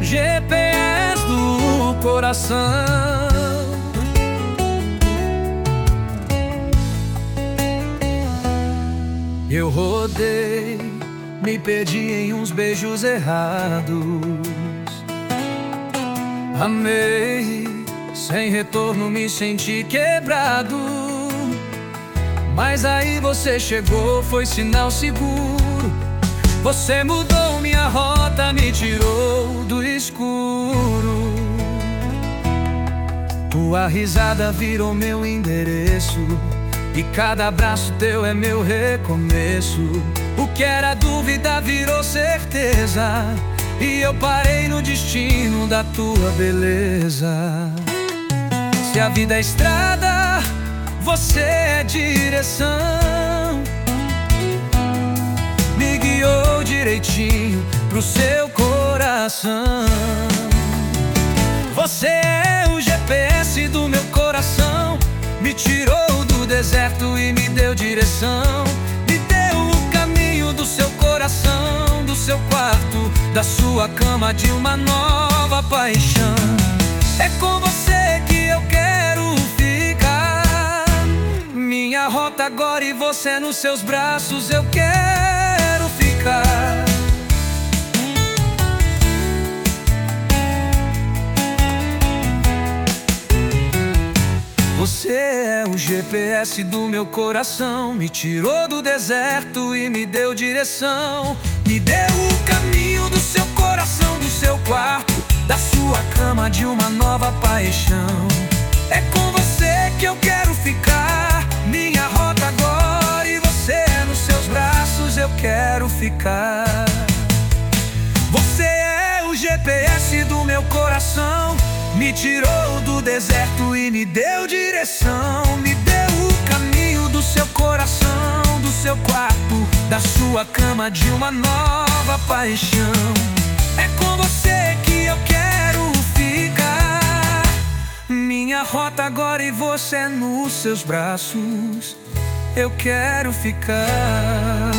GPS do coração. Eu rodei, me perdi em uns beijos errados. Amei, sem retorno me senti quebrado. Mas aí você chegou, foi sinal seguro. Você mudou minha rota, me tirou do escuro. Tua risada virou meu endereço, e cada abraço teu é meu recomeço. O que era dúvida virou certeza, e eu parei no destino da tua beleza. Se a vida é estrada, você é direção. Me guiou direitinho pro seu coração. Você é o GPS do meu coração. Me tirou do deserto e me deu direção. Me deu o caminho do seu coração, do seu quarto, da sua cama, de uma nova paixão. É com você que eu quero ficar. Minha rota agora e você nos seus braços eu quero ficar. Você é o GPS do meu coração. Me tirou do deserto e me deu direção. Me deu o caminho do seu coração, do seu quarto, da sua cama, de uma nova paixão. É com você que eu quero ficar. Minha rota agora e você nos seus braços eu quero ficar. Você é o GPS do meu coração. Me tirou do deserto e me deu direção. Me deu o caminho do seu coração, do seu quarto, da sua cama, de uma nova paixão. É com você que eu quero ficar. Minha rota agora e você nos seus braços eu quero ficar.